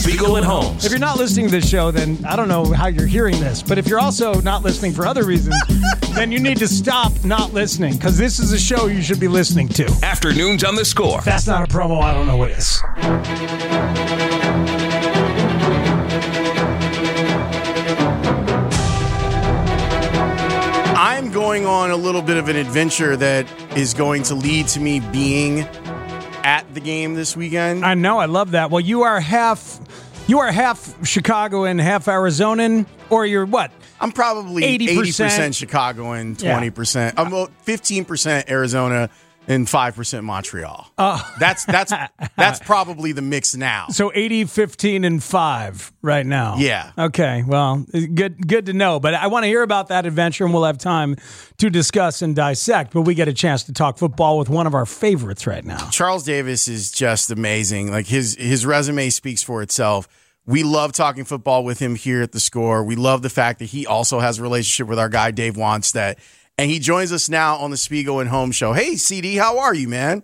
Spiegel and Holmes. If you're not listening to this show, then I don't know how you're hearing this. But if you're also not listening for other reasons, then you need to stop not listening, because this is a show you should be listening to. Afternoons on the Score. If that's not a promo, I don't know what is. I'm going on a little bit of an adventure that is going to lead to me being at the game this weekend. I know, I love that. Well, you are half Chicagoan, half Arizonan, or you're what? I'm probably 80% Chicagoan, 20%. I'm 15% Arizona and 5% Montreal. That's probably the mix now. So 80, 15, and 5 right now. Yeah. Okay. Well, good to know. But I want to hear about that adventure, and we'll have time to discuss and dissect. But we get a chance to talk football with one of our favorites right now. Charles Davis is just amazing. Like his resume speaks for itself. We love talking football with him here at the Score. We love the fact that he also has a relationship with our guy Dave Wannstedt. And he joins us now on the Spiegel and Holmes show. Hey, CD, how are you, man?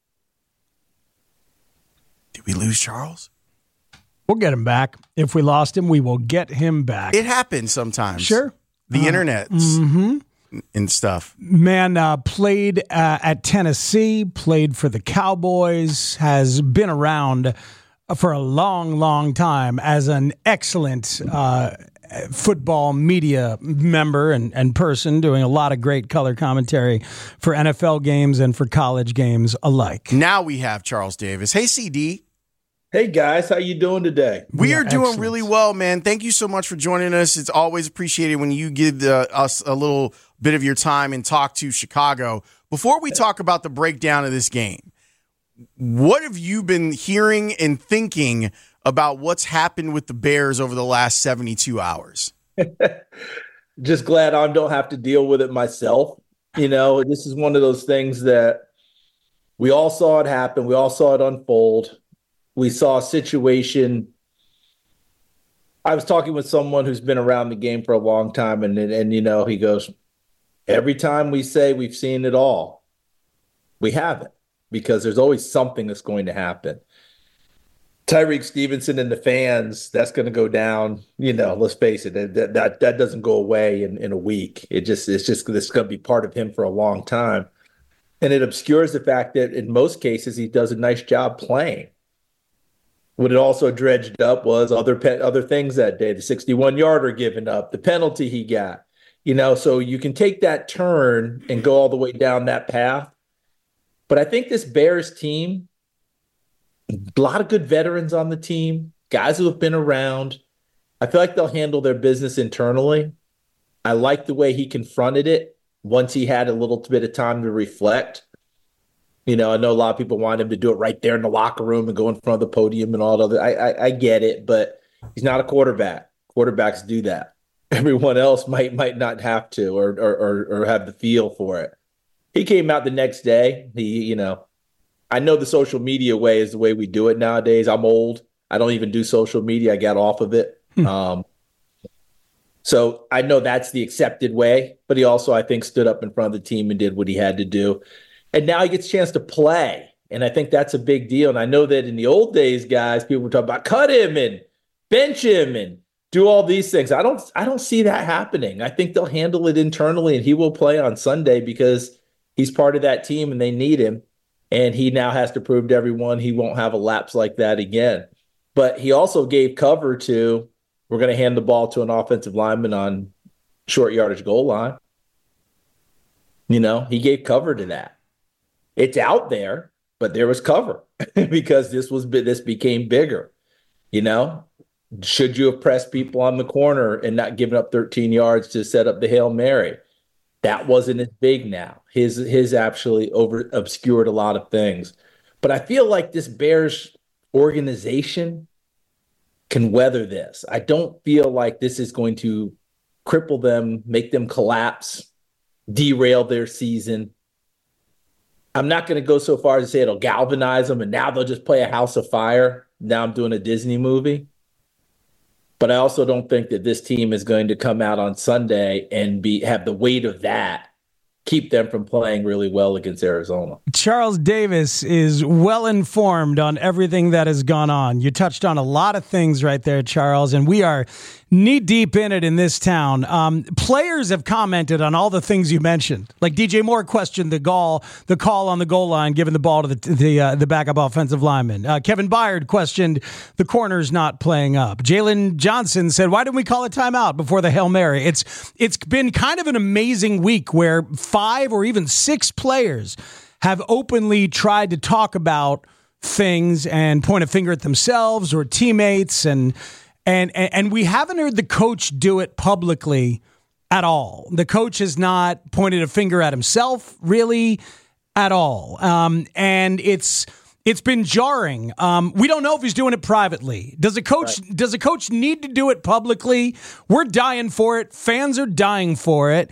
Did we lose Charles? We'll get him back. If we lost him, we will get him back. It happens sometimes. Sure. The internet and stuff. Man played at Tennessee, played for the Cowboys, has been around for a long, long time as an excellent football media member and person, doing a lot of great color commentary for NFL games and for college games alike. Now we have Charles Davis. Hey, CD. Hey, guys. How you doing today? We are doing really well, man. Thank you so much for joining us. It's always appreciated when you give us a little bit of your time and talk to Chicago. Before we talk about the breakdown of this game, what have you been hearing and thinking about what's happened with the Bears over the last 72 hours? Just glad I don't have to deal with it myself. You know, this is one of those things that we all saw it happen. We all saw it unfold. We saw a situation. I was talking with someone who's been around the game for a long time, and you know, he goes, every time we say we've seen it all, we haven't, because there's always something that's going to happen. Tyreek Stevenson and the fans, that's going to go down. You know, let's face it, that doesn't go away in a week. It's just going to be part of him for a long time. And it obscures the fact that in most cases, he does a nice job playing. What it also dredged up was other things that day, the 61-yarder given up, the penalty he got. You know, so you can take that turn and go all the way down that path. But I think this Bears team, a lot of good veterans on the team, guys who have been around. I feel like they'll handle their business internally. I like the way he confronted it once he had a little bit of time to reflect. You know, I know a lot of people want him to do it right there in the locker room and go in front of the podium and all the other. I get it, but he's not a quarterback. Quarterbacks do that. Everyone else might not have to or have the feel for it. He came out the next day. I know the social media way is the way we do it nowadays. I'm old. I don't even do social media. I got off of it. So I know that's the accepted way, but he also, I think, stood up in front of the team and did what he had to do. And now he gets a chance to play. And I think that's a big deal. And I know that in the old days, guys, people were talking about cut him and bench him and do all these things. I don't see that happening. I think they'll handle it internally, and he will play on Sunday because he's part of that team and they need him. And he now has to prove to everyone he won't have a lapse like that again. But he also gave cover to, we're going to hand the ball to an offensive lineman on short yardage goal line. You know, he gave cover to that. It's out there, but there was cover because this became bigger. You know, should you have pressed people on the corner and not given up 13 yards to set up the Hail Mary? That wasn't as big now. His actually obscured a lot of things. But I feel like this Bears organization can weather this. I don't feel like this is going to cripple them, make them collapse, derail their season. I'm not going to go so far as to say it'll galvanize them and now they'll just play a house of fire. Now I'm doing a Disney movie. But I also don't think that this team is going to come out on Sunday and have the weight of that keep them from playing really well against Arizona. Charles Davis is well informed on everything that has gone on. You touched on a lot of things right there, Charles, and we are knee deep in it in this town. Players have commented on all the things you mentioned. Like DJ Moore questioned the call on the goal line, giving the ball to the backup offensive lineman. Kevin Byard questioned the corners not playing up. Jalen Johnson said, "Why didn't we call a timeout before the Hail Mary?" It's been kind of an amazing week where 5 or even 6 players have openly tried to talk about things and point a finger at themselves or teammates, and we haven't heard the coach do it publicly at all. The coach has not pointed a finger at himself really at all, and it's been jarring. We don't know if he's doing it privately. Does a coach need to do it publicly? We're dying for it. Fans are dying for it.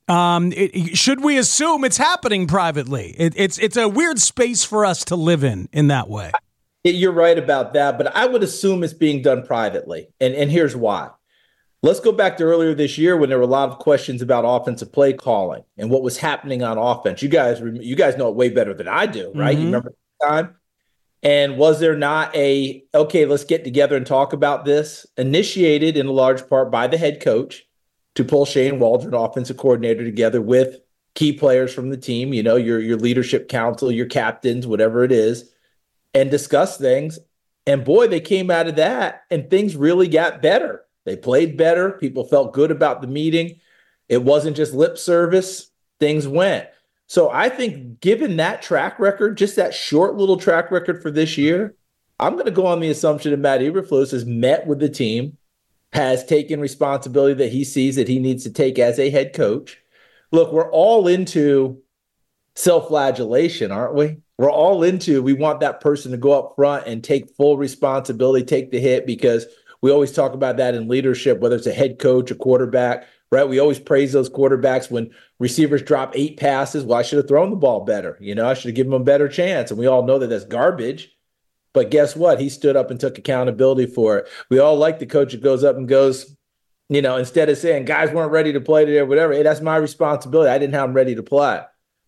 Should we assume it's happening privately? It's a weird space for us to live in that way. You're right about that, but I would assume it's being done privately. And here's why. Let's go back to earlier this year when there were a lot of questions about offensive play calling and what was happening on offense. You guys know it way better than I do, right? Mm-hmm. You remember the time? And was there not okay, let's get together and talk about this, initiated in a large part by the head coach to pull Shane Waldron, offensive coordinator, together with key players from the team, your leadership council, your captains, whatever it is, and discuss things. And boy, they came out of that and things really got better. They played better. People felt good about the meeting. It wasn't just lip service. Things went. So I think given that track record, just that short little track record for this year, I'm going to go on the assumption that Matt Eberflus has met with the team, has taken responsibility that he sees that he needs to take as a head coach. Look, we're all into self-flagellation, aren't we? We're all into, we want that person to go up front and take full responsibility, take the hit, because we always talk about that in leadership, whether it's a head coach, a quarterback, right? We always praise those quarterbacks when receivers drop 8 passes. Well, I should have thrown the ball better. I should have given them a better chance. And we all know that that's garbage. But guess what? He stood up and took accountability for it. We all like the coach that goes up and goes, instead of saying guys weren't ready to play today or whatever, hey, that's my responsibility. I didn't have them ready to play.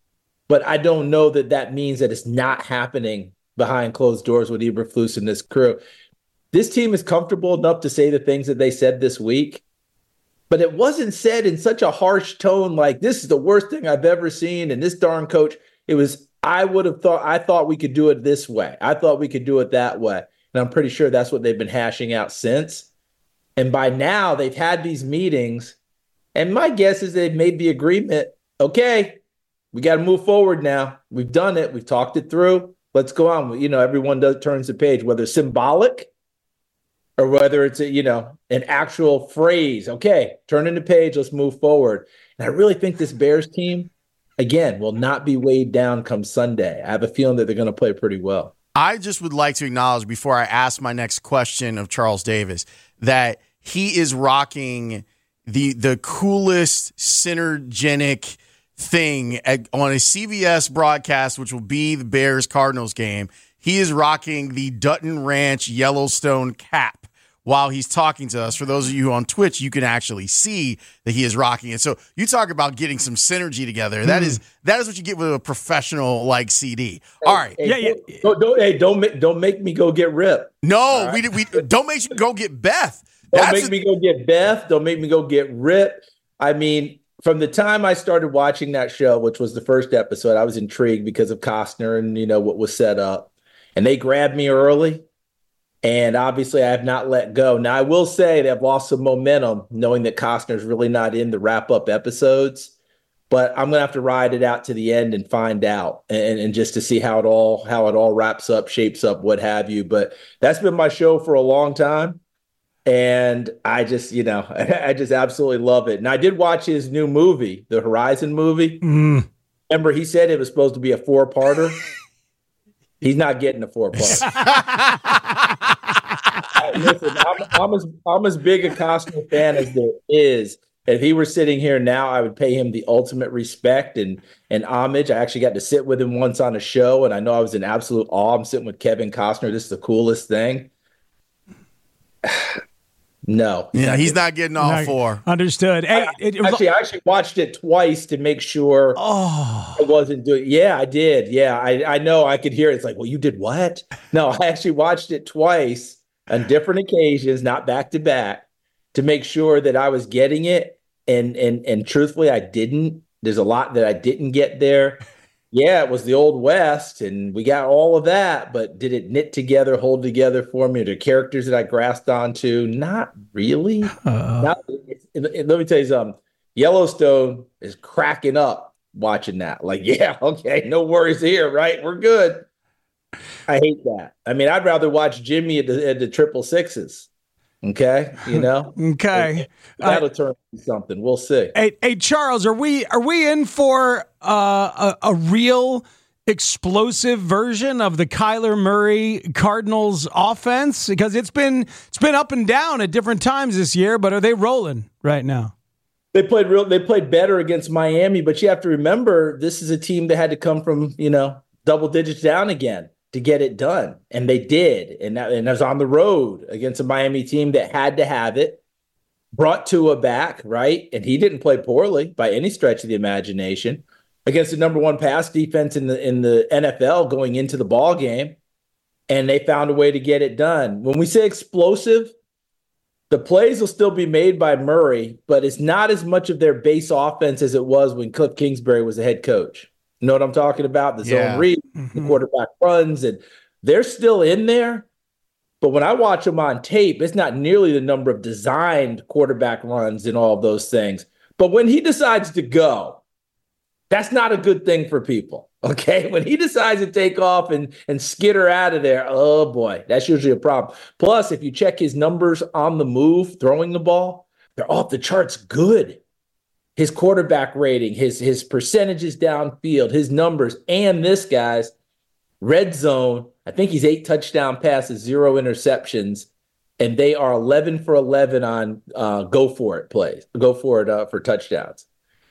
But I don't know that means that it's not happening behind closed doors with Eberflus and this crew. This team is comfortable enough to say the things that they said this week, but it wasn't said in such a harsh tone like, this is the worst thing I've ever seen, and this darn coach. It was, I thought we could do it this way. I thought we could do it that way. And I'm pretty sure that's what they've been hashing out since. And by now, they've had these meetings, and my guess is they've made the agreement, okay, we got to move forward now. We've done it. We've talked it through. Let's go on. Everyone turns the page, whether it's symbolic or whether it's an actual phrase. Okay, turning the page. Let's move forward. And I really think this Bears team, again, will not be weighed down come Sunday. I have a feeling that they're going to play pretty well. I just would like to acknowledge before I ask my next question of Charles Davis that he is rocking the coolest synergenic thing on a CBS broadcast, which will be the Bears-Cardinals game. He is rocking the Dutton Ranch Yellowstone cap while he's talking to us. For those of you on Twitch, you can actually see that he is rocking it. So you talk about getting some synergy together. That is what you get with a professional like CD. All right. Don't make me go get Rip. No, right? we don't make you go get Beth. Don't make me go get Beth. Don't make me go get Rip. I mean, from the time I started watching that show, which was the first episode, I was intrigued because of Costner and, what was set up. And they grabbed me early. And obviously, I have not let go. Now, I will say they've lost some momentum, knowing that Costner's really not in the wrap-up episodes. But I'm going to have to ride it out to the end and find out, and just to see how it all wraps up, shapes up, what have you. But that's been my show for a long time. And I just, I just absolutely love it. And I did watch his new movie, the Horizon movie. Mm. Remember, he said it was supposed to be a 4-parter. He's not getting a 4-parter. Listen, I'm as big a Costner fan as there is. If he were sitting here now, I would pay him the ultimate respect and homage. I actually got to sit with him once on a show, and I know I was in absolute awe. I'm sitting with Kevin Costner. This is the coolest thing. No. Yeah, he's not getting all four. Understood. Hey, I actually watched it twice to make sure I wasn't doing. Yeah, I did. Yeah, I know. I could hear it. It's like, well, you did what? No, I actually watched it twice on different occasions, not back to back, to make sure that I was getting it. And truthfully, I didn't. There's a lot that I didn't get there. Yeah, it was the Old West, and we got all of that, but did it knit together, hold together for me? The characters that I grasped onto? Not really. Let me tell you something. Yellowstone is cracking up watching that. Like, yeah, okay, no worries here, right? We're good. I hate that. I mean, I'd rather watch Jimmy at the triple sixes. Okay, Okay, that'll turn into something. We'll see. Hey, Charles, are we in for a real explosive version of the Kyler Murray Cardinals offense? Because it's been up and down at different times this year, but are they rolling right now? They played better against Miami, but you have to remember this is a team that had to come from double digits down again to get it done. And they did. And that was on the road against a Miami team that had to have it. Brought Tua back, right? And he didn't play poorly by any stretch of the imagination against the number one pass defense in the NFL going into the ball game. And they found a way to get it done. When we say explosive, the plays will still be made by Murray, but it's not as much of their base offense as it was when Cliff Kingsbury was the head coach. You know what I'm talking about? The zone read, the quarterback runs, and they're still in there. But when I watch them on tape, it's not nearly the number of designed quarterback runs and all of those things. But when he decides to go, that's not a good thing for people, okay? When he decides to take off and skitter out of there, oh boy, that's usually a problem. Plus, if you check his numbers on the move, throwing the ball, they're off the charts good. His quarterback rating, his percentages downfield, his numbers, and this guy's red zone. I think he's 8 touchdown passes, 0 interceptions, and they are 11 for 11 on go for it plays, for touchdowns.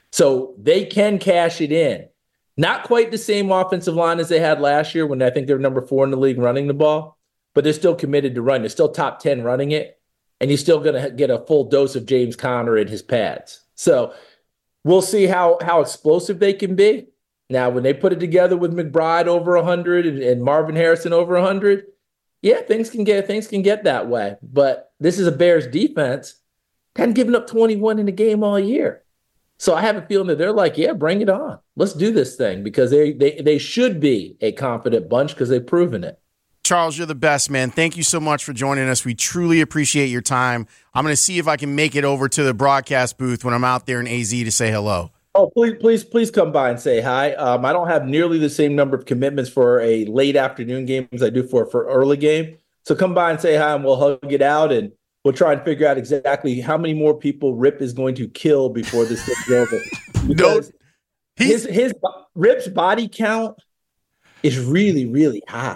So they can cash it in. Not quite the same offensive line as they had last year when I think they were number 4 in the league running the ball, but they're still committed to run. They're still top 10 running it, and you're still going to get a full dose of James Conner in his pads. So we'll see how explosive they can be. Now, when they put it together with McBride over 100 and Marvin Harrison over 100, yeah, things can get that way. But this is a Bears defense that hadn't given up 21 in the game all year. So I have a feeling that they're like, yeah, bring it on. Let's do this thing because they should be a confident bunch because they've proven it. Charles, you're the best, man. Thank you so much for joining us. We truly appreciate your time. I'm going to see if I can make it over to the broadcast booth when I'm out there in AZ to say hello. Oh, please come by and say hi. I don't have nearly the same number of commitments for a late afternoon game as I do for early game. So come by and say hi, and we'll hug it out, and we'll try and figure out exactly how many more people Rip is going to kill before this thing's over. Because his Rip's body count is really, really high.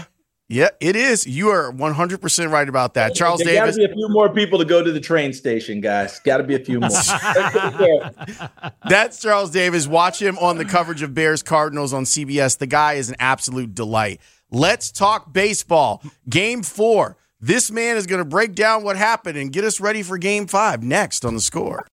Yeah, it is. You are 100% right about that. Charles Davis. Got to be a few more people to go to the train station, guys. Got to be a few more. That's Charles Davis. Watch him on the coverage of Bears Cardinals on CBS. The guy is an absolute delight. Let's talk baseball. Game 4. This man is going to break down what happened and get us ready for Game 5 next on The Score.